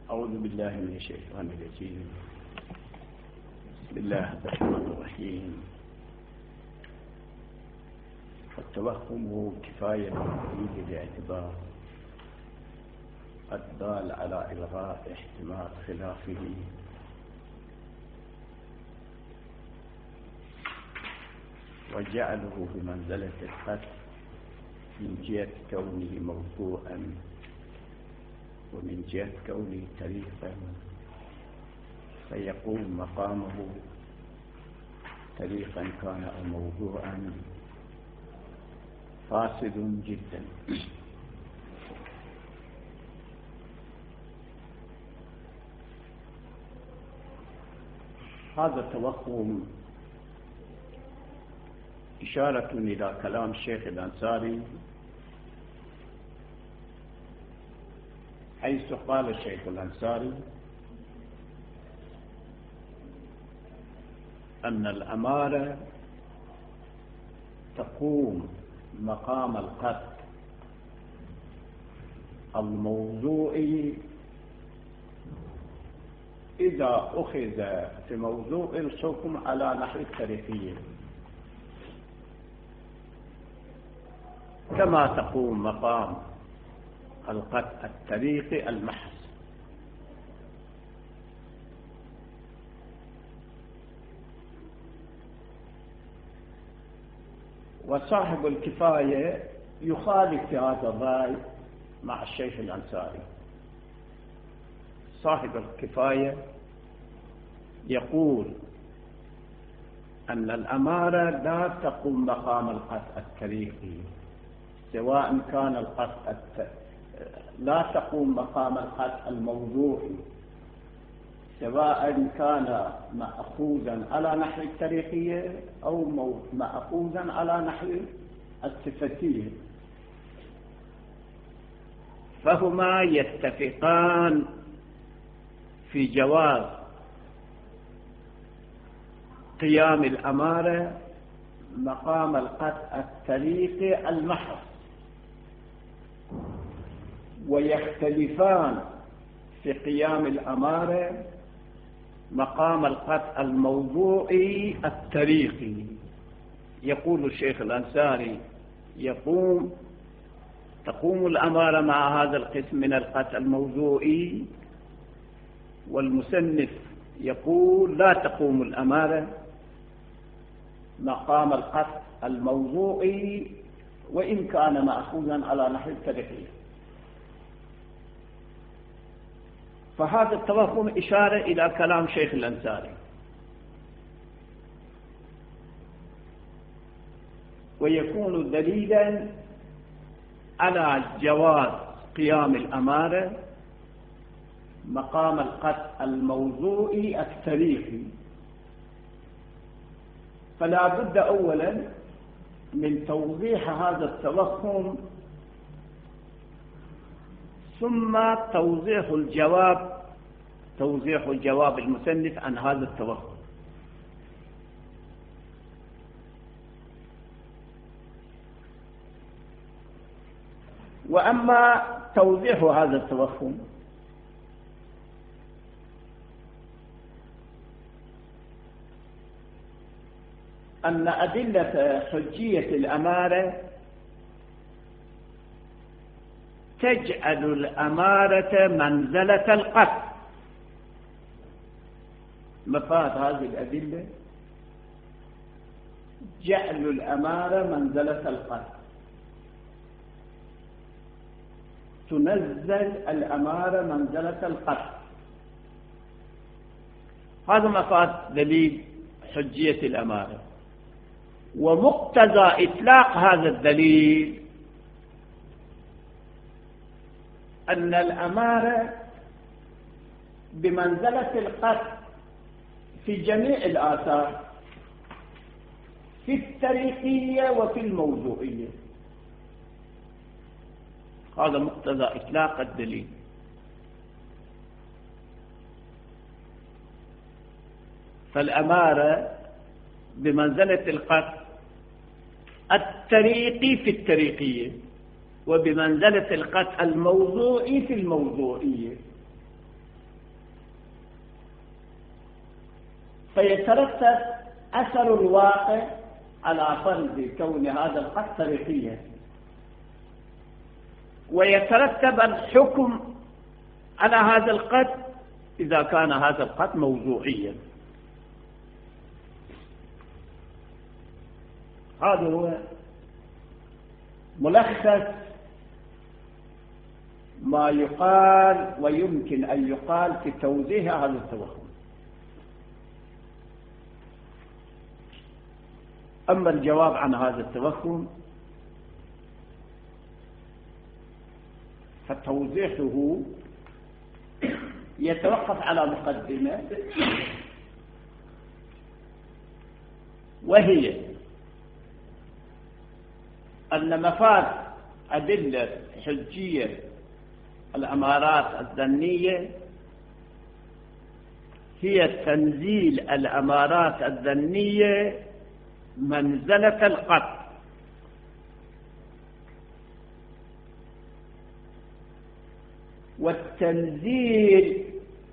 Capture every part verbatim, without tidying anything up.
أعوذ بالله من الشيطان الرجيم. بسم الله الرحمن الرحيم. فالتوهم كفاية تقليد الاعتبار الدال على إلغاء احتمال خلافه، وجعله بمنزلة الحد من جهة كونه موضوعا ومن جهة كونه تاريخا، فيقوم مقامه تاريخا كان أو موضوعا فاسد جدا. هذا التوهم إشارة إلى كلام الشيخ الأنصاري، حيث قال الشيخ الأنصاري أن الأمارة تقوم مقام القتل الموضوعي إذا أخذ في موضوع الحكم على نحو التاريخية، كما تقوم مقام القتل التاريخي المحض. وصاحب الكفاية يخالف في هذا الرأي مع الشيخ الأنصاري. صاحب الكفاية يقول أن الأمارة لا تقوم مقام القتل التاريخي، سواء كان القتل لا تقوم مقام القتل الموضوعي، سواء كان مأخوذا على نحو التاريخية أو مأخوذا على نحو الصفتية، فهما يتفقان في جواز قيام الأمارة مقام القتل التاريخي المحض، ويختلفان في قيام الأمارة مقام القتل الموضوعي التاريخي. يقول الشيخ الأنصاري يقوم تقوم الأمارة مع هذا القسم من القتل الموضوعي، والمصنف يقول لا تقوم الأمارة مقام القتل الموضوعي وإن كان مأخوذا على نحو التاريخي. فهذا التوهم إشارة إلى كلام شيخ الأنصاري، ويكون دليلا على جواز قيام الأمارة مقام القتل الموضوعي التاريخي. فلا بد أولا من توضيح هذا التوهم، ثم توضيح الجواب توضيح الجواب المصنف عن هذا التوهم. وأما توضيح هذا التوهم أن أدلة حجية الأمارة تجعل الأمارة منزلة القتل. مفاد هذه الأدلة جعل الأمارة منزلة القتل، تنزل الأمارة منزلة القتل. هذا مفاد دليل حجية الأمارة. ومقتضى إطلاق هذا الدليل أن الأمارة بمنزلة القتل في جميع الآثار، في التاريخية وفي الموضوعية. هذا مقتضى إطلاق الدليل. فالأمارة بمنزلة القتل التاريخي في التاريخية، وبمنزلة القتل الموضوعي في الموضوعية. فيترتب أثر الواقع على فرض كون هذا القط طريقيا، ويترتب الحكم على هذا القط إذا كان هذا القط موضوعيا. هذا هو ملخص ما يقال ويمكن أن يقال في توضيح هذا التوهم. أما الجواب عن هذا التوهم فتوضيحه يتوقف على مقدمة، وهي أن مفاد أدلة حجية الأمارات الظنية هي تنزيل الأمارات الظنية منزلة القطع، والتنزيل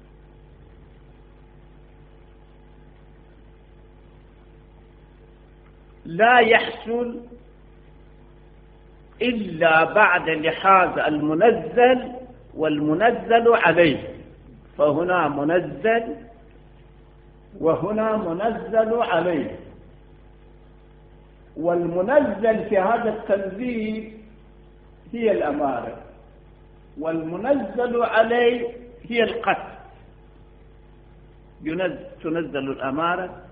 لا يحصل إلا بعد لحاظ المنزل والمنزل عليه، فهنا منزل وهنا منزل عليه، والمنزل في هذا التنزيل هي الأمارة، والمنزل عليه هي القتل. تنزل الأمارة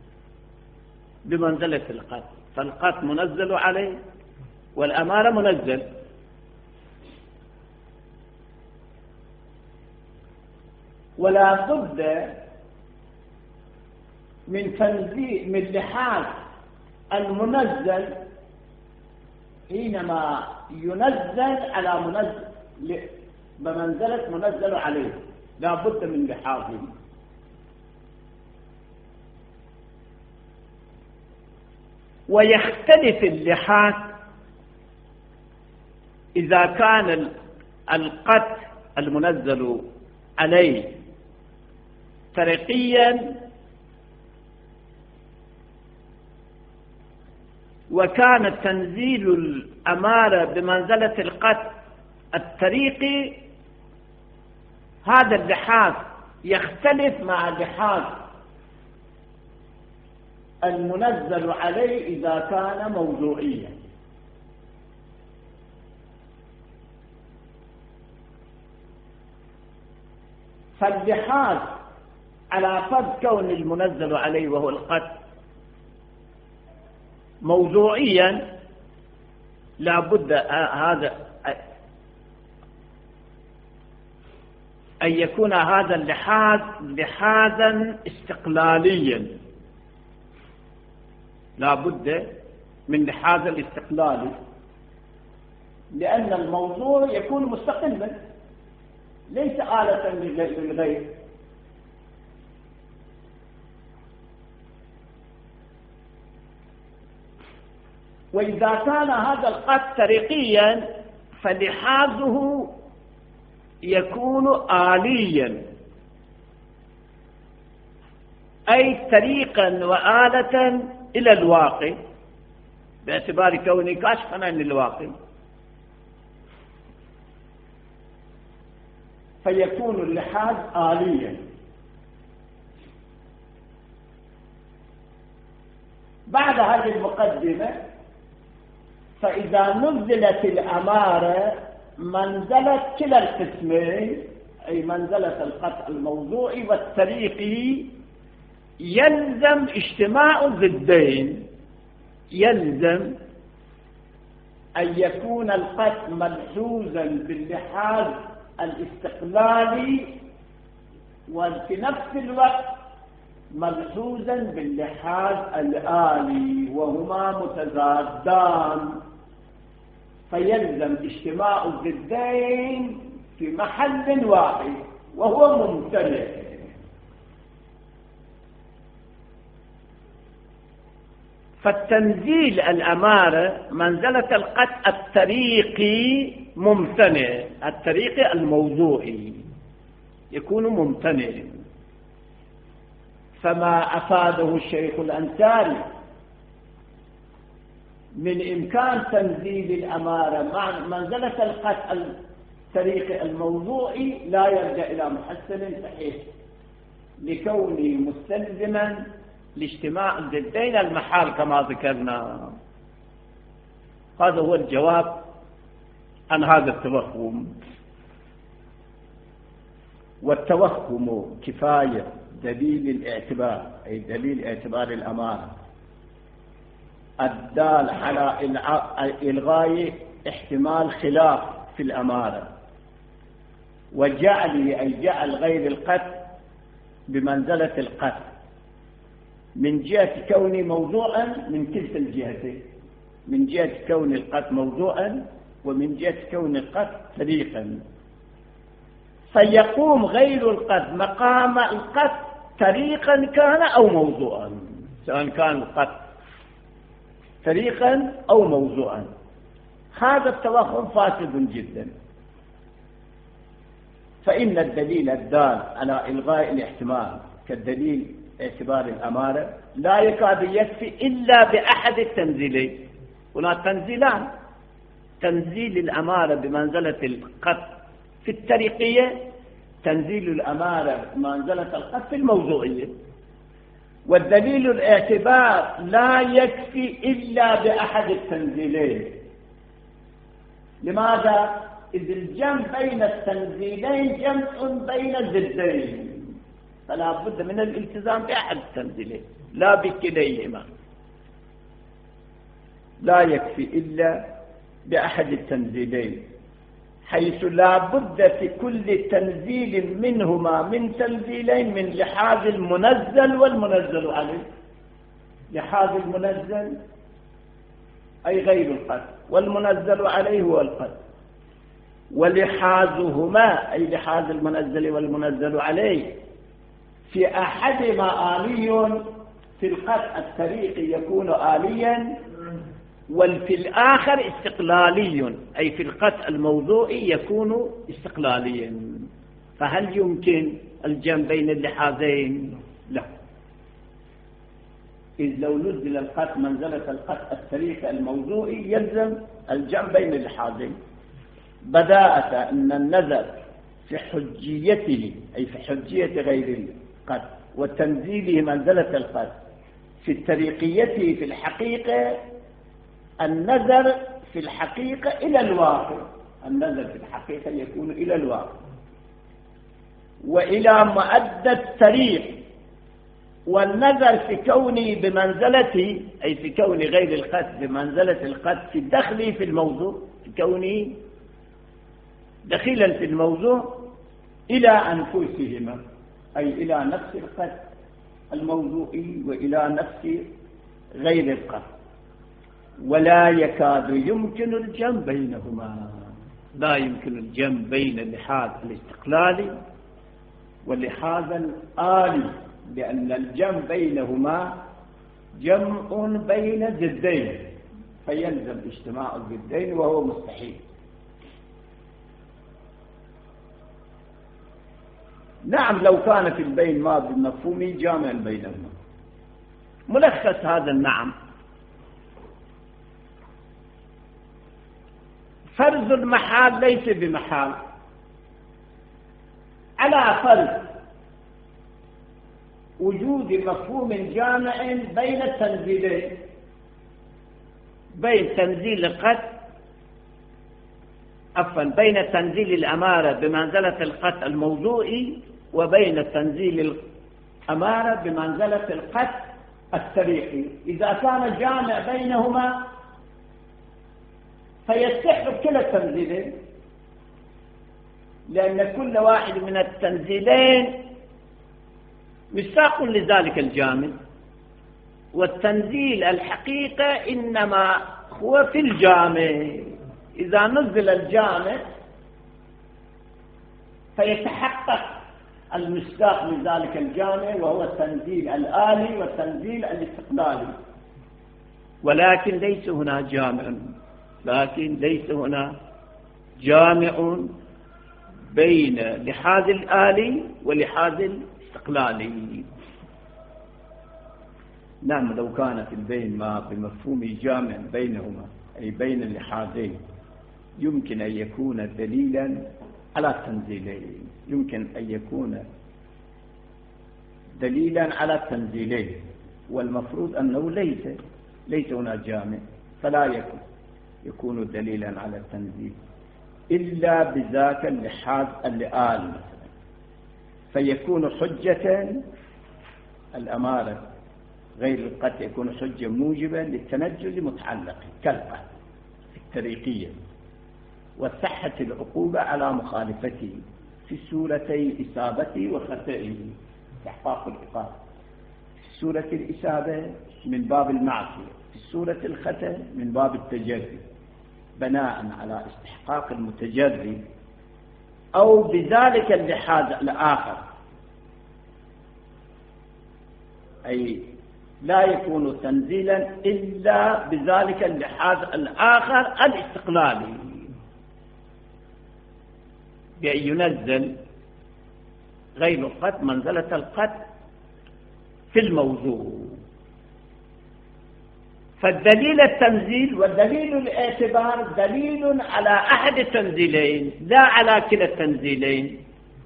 بمنزلة القتل، فالقتل منزل عليه والأمارة منزل. ولا بد من تنزيل من لحاظ المنزل حينما ينزل على منزل بمنزلة منزل عليه، لا بد من لحاظه. ويختلف اللحاظ إذا كان القتل المنزل عليه طريقيا وكان تنزيل الأمارة بمنزلة القتل الطريقي، هذا اللحاظ يختلف مع اللحاظ المنزل عليه إذا كان موضوعيا. فاللحاظ على فرض كون المنزل عليه وهو القتل موضوعيا لا بد هذا أن يكون هذا اللحاظ لحاظا استقلاليا، لا بد من لحاظ الاستقلالي، لأن الموضوع يكون مستقلا ليس آلة للغير. وإذا كان هذا القتل طريقيا فلحاظه يكون آليا، أي طريقا وآلة إلى الواقع باعتبار كونه كاشفا عن الواقع، فيكون اللحاظ آليا. بعد هذه المقدمة فإذا نزلت الأمارة منزلة كلا القسمين، أي منزلة القطع الموضوعي والطريقي، يلزم اجتماع الضدين، يلزم أن يكون القطع ملحوظا باللحاظ الاستقلالي وفي نفس الوقت ملحوظا باللحاظ الآلي، وهما متضادان، فيلزم اجتماع الضدين في محل واحد وهو ممتنع. فالتنزيل الأمارة منزلة القطع الطريقي ممتنع، الطريقي الموضوعي يكون ممتنع. فما أفاده الشيخ الأنساري من إمكان تنزيل الأمارة مع منزلة القطع الطريق الموضوعي لا يرجع إلى محسن صحيح لكونه مستلزما لاجتماع الضدين المحال كما ذكرنا. هذا هو الجواب عن هذا التوهم. والتوهم كفاية دليل الاعتبار، أي دليل اعتبار الأمارة الدال على إلغاء احتمال خلاف في الأمارة، وجعله أي جعل غير القطع بمنزلة القطع من جهة كونه موضوعا من كلتا الجهتين، من جهة كون القطع موضوعا ومن جهة كون القطع طريقا، فيقوم غير القطع مقام القطع طريقا كان أو موضوعا، سواء كان القطع طريقا أو موضوعا. هذا التوهم فاسد جدا، فإن الدليل الدال على إلغاء الاحتمال كالدليل اعتبار الأمارة لا يكاد يكفي إلا بأحد التنزيلين. هناك تنزيلان: تنزيل الأمارة بمنزلة القطع في الطريقية، تنزيل الأمارة بمنزلة القطع في الموضوعية. والدليل الاعتبار لا يكفي إلا بأحد التنزيلين. لماذا؟ إذ الجمع بين التنزيلين جمع بين الضدين، فلا بد من الالتزام بأحد التنزيلين لا بكليهما. لا يكفي إلا بأحد التنزيلين، حيث لا بد في كل تنزيل منهما من تنزيلين من لحاظ المنزل والمنزل عليه. لحاظ المنزل أي غير القطع، والمنزل عليه هو القطع. ولحاظهما أي لحاظ المنزل والمنزل عليه في أحدهما آلي، في القطع الطريقي يكون آليا، وفي الآخر استقلالي، أي في القطع الموضوعي يكون استقلاليا. فهل يمكن الجمع بين اللحاظين؟ لا، إذ لو نزل القطع منزلة القطع الطريقي الموضوعي يلزم الجمع بين اللحاظين، بداءة أن النظر في حجيته أي في حجية غير القطع وتنزيله منزلة القطع في طريقيته في الحقيقة، النظر في الحقيقة إلى الواقع، النظر في الحقيقة يكون إلى الواقع وإلى مؤدى الطريق. والنظر في كوني بمنزلتي أي في كون غير القطع بمنزلة القطع في دخلي في الموضوع، في كوني دخيلا في الموضوع إلى أنفسهما أي إلى نفس القطع الموضوعي وإلى نفس غير القطع. ولا يكاد يمكن الجمع بينهما، لا يمكن الجمع بين اللحاظ الاستقلالي واللحاظ الآلي، لأن الجمع بينهما جمع بين ضدين، فيلزم اجتماع الضدين وهو مستحيل. نعم، لو كان في البين ما بالمفهوم جامع بينهما. ملخص هذا النعم: فرض المحال ليس بمحال على فرض وجود مفهوم جامع بين التنزيلين، بين تنزيل القطع عفوا بين تنزيل الأمارة بمنزلة القطع الموضوعي وبين تنزيل الأمارة بمنزلة القطع الطريقي. إذا كان جامع بينهما فيستحق كلا التنزيلين، لأن كل واحد من التنزيلين مشتاق لذلك الجامع، والتنزيل الحقيقة إنما هو في الجامع. إذا نزل الجامع فيتحقق المشتاق لذلك الجامع، وهو التنزيل الآلي والتنزيل الاستقلالي. ولكن ليس هنا جامع، لكن ليس هنا جامع بين لحاظ الآلي ولحاظ الاستقلالي. ولا يكاد يمكن الجمع بينهما، لا يمكن الجمع بين اللحاظ الاستقلالي واللحاظ الاستقلالي. ولا يكاد يمكن الجمع بين اللحاظ الاستقلالي واللحاظ الاستقلالي. نعم، لو كانت البين ما بمفهوم جامع بينهما أي بين اللحاظين يمكن أن يكون دليلا على التنزيلين، يمكن أن يكون دليلا على التنزيلين، والمفروض أنه ليس ليس هنا جامع، فلا يكون يكون دليلا على التنزيل إلا بذاك اللحاظ اللئال مثلا، فيكون حجة الأمارة غير القتل، يكون حجة موجبة للتنجز متعلق كالقتل في الطريقية، وصحة العقوبة على مخالفته في سورتي إصابته وخطئه استحقاق العقاب. في سورة الإصابة من باب المعصية، في سورة الخطأ من باب التجري، بناء على استحقاق المتجري أو بذلك اللحاظ الآخر، أي لا يكون تنزيلا إلا بذلك اللحاظ الآخر الاستقلالي، بأن ينزل غير القتل منزلة القتل في الموضوع. فالدليل التنزيل والدليل الاعتبار دليل على أحد التنزيلين لا على كلا التنزيلين،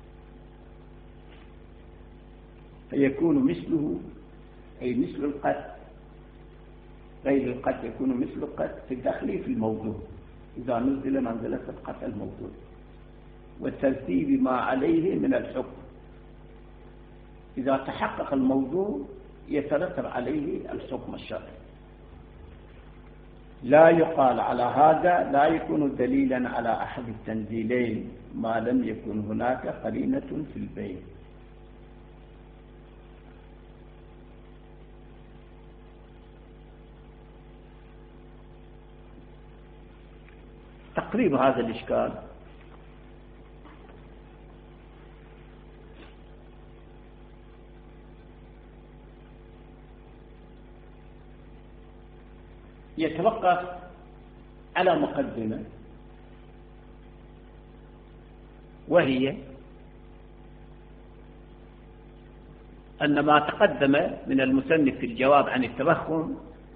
فيكون مثله أي مثل القتل غير القتل يكون مثل القتل في الدخل في الموضوع إذا نزل منزلة القتل الموضوع، والترتيب ما عليه من الحكم إذا تحقق الموضوع يترتب عليه الحكم الشرعي. لا يقال على هذا لا يكون دليلا على أحد التنزيلين ما لم يكن هناك قرينة في البين. تقريب هذا الإشكال يتوقف على مقدمة، وهي أن ما تقدم من المصنف في الجواب عن التوهم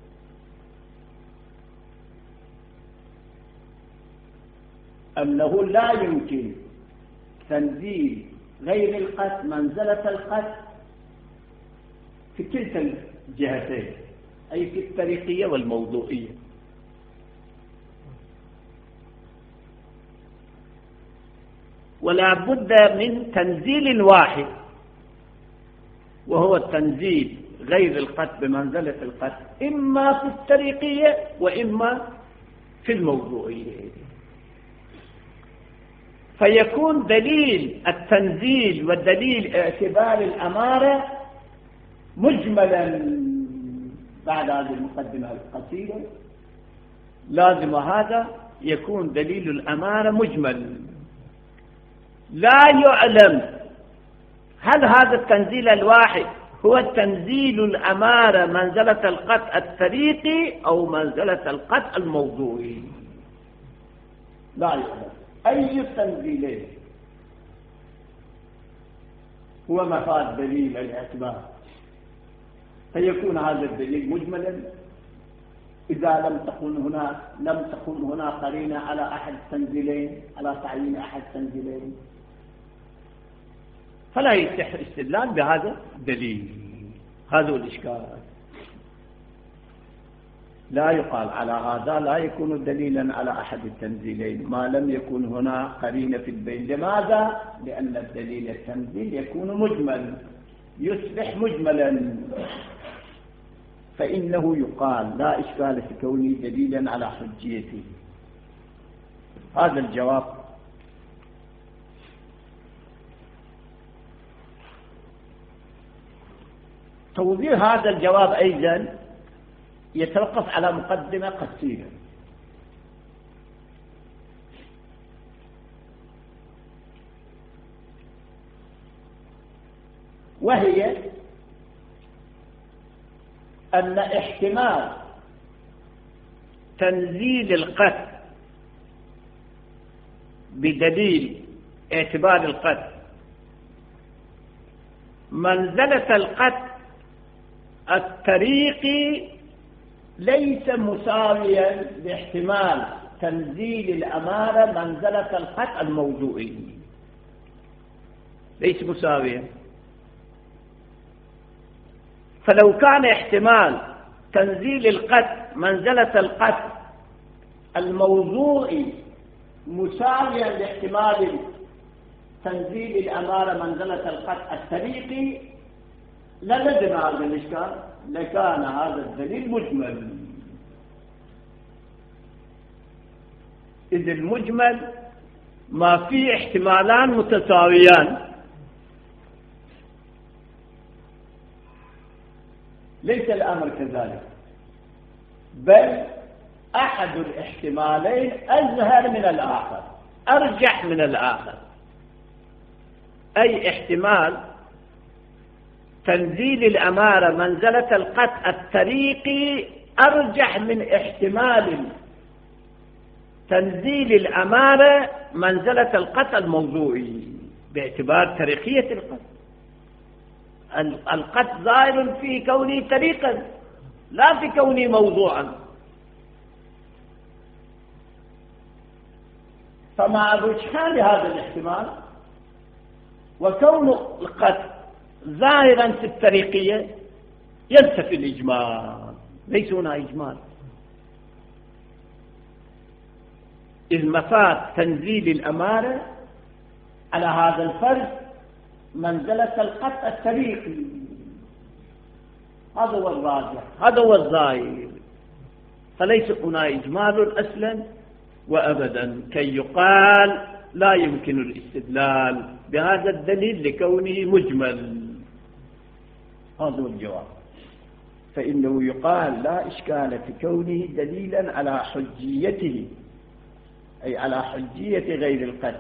أنه لا يمكن تنزيل غير القتل منزلة القتل في كلتا الجهتين، أي في الطريقية والموضوعية. ولا بد من تنزيل واحد، وهو التنزيل غير القتل بمنزلة القتل إما في الطريقية وإما في الموضوعية، فيكون دليل التنزيل ودليل اعتبار الأمارة مجملا بعد هذه المقدمة القصيرة. لازم هذا يكون دليل الأمارة مجمل، لا يعلم هل هذا التنزيل الواحد هو التنزيل الأمارة منزلة القطع الطريقي أو منزلة القطع الموضوعي، لا يعلم أي التنزيلين هو مفاد دليل الاعتبار، فيكون هذا الدليل مجملا إذا لم تكن هنا لم تكن هنا قرينة على أحد التنزيلين، على تعيين أحد التنزيلين، فلا يصح الاستدلال بهذا الدليل. هذا الإشكال. لا يقال على هذا لا يكون دليلا على أحد التنزيلين ما لم يكن هنا قرينة في البين. لماذا؟ لأن الدليل التنزيل يكون مجمل، يصبح مجملا، فإنه يقال لا إشكال في كونه دليلا على حجيته. هذا الجواب. توضيح هذا الجواب أيضا يتوقف على مقدمة قصيرة، وهي أن احتمال تنزيل القتل بدليل اعتبار القتل منزلة القتل الطريقي ليس مساويا لاحتمال تنزيل الأمارة منزلة القطع الموضوعي، ليس مساويا. فلو كان احتمال تنزيل القطع منزلة القطع الموضوعي مساويا لاحتمال تنزيل الأمارة منزلة القطع الطريقي للزم هذا الإشكال، لكان هذا الدليل مجمل. إذ المجمل ما فيه احتمالان متساويان، ليس الأمر كذلك، بل أحد الاحتمالين أزهر من الآخر، أرجح من الآخر. أي احتمال تنزيل الأمارة منزلة القطع الطريقي أرجح من احتمال تنزيل الأمارة منزلة القطع الموضوعي، باعتبار طريقية القطع. القطع ظاهر في كونه طريقا لا في كونه موضوعا. فمع رجحان هذا الاحتمال وكون القطع ظاهرا في الطريقية ينتفي الإجمال، ليس هنا إجمال، إذ مفاد تنزيل الأمارة على هذا الفرد منزلة القطع الطريقي. هذا هو الراجح، هذا هو الظاهر، فليس هنا إجمال أصلا وأبدا كي يقال لا يمكن الاستدلال بهذا الدليل لكونه مجمل. هذا هو الجواب. فإنه يقال لا إشكال في كونه دليلا على حجيته، أي على حجية غير القطع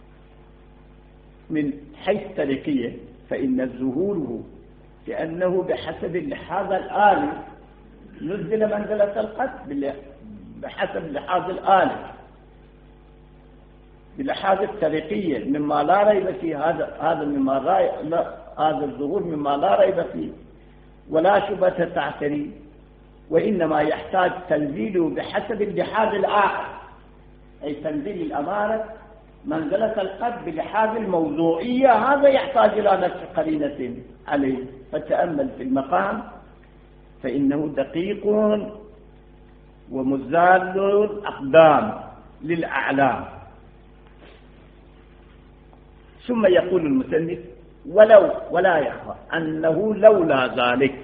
من حيث طريقية، فإن ظهوره لأنه بحسب اللحاظ الآلي نزل منزلة القطع بحسب اللحاظ الآلي بلحاظ الطريقية مما لا ريب فيه. هذا هذا مما لا هذا الظهور مما لا ريب فيه ولا شبهة تعتري، وإنما يحتاج تنزيله بحسب اللحاظ الآخر، أي تنزيل الأمارة منزلة القطع بلحاظ الموضوعية. هذا يحتاج إلى نفس قرينة عليه. فتأمل في المقام فإنه دقيق ومزال الأقدام للأعلام. ثم يقول المصنف ولو ولا يخفى أنه لولا ذلك،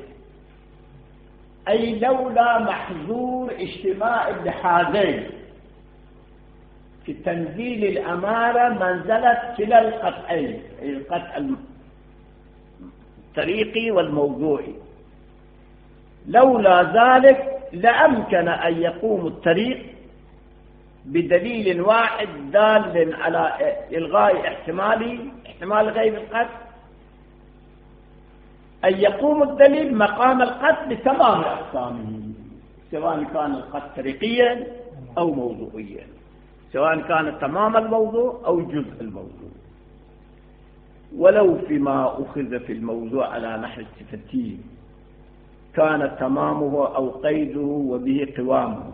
أي لولا محظور اجتماع اللحاظين في تنزيل الأمارة منزلة كلا القطعين، أي القطع الطريقي والموضوعي، لولا ذلك لأمكن أن يقوم الطريق بدليل واحد دال على إلغاء احتمال احتمال غير القطع، أن يقوم الدليل مقام القطع بتمام أقسامه، سواء كان القطع طريقيا أو موضوعيا، سواء كان تمام الموضوع أو جزء الموضوع، ولو فيما أخذ في الموضوع على نحو الصفتين كان تمامه أو قيده وبه قوامه.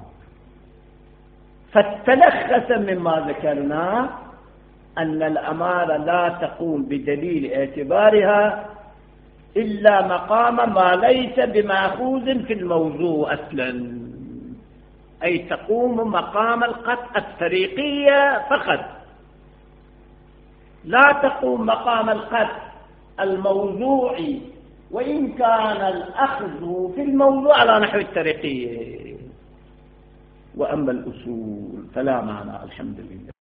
فتلخص مما ذكرناه أن الأمارة لا تقوم بدليل اعتبارها إلا مقام ما ليس بمأخوذ في الموضوع أصلا، أي تقوم مقام القطع الطريقية فقط، لا تقوم مقام القطع الموضوعي وإن كان الأخذ في الموضوع على نحو الطريقية. وأما الأصول فلا معنى. الحمد لله.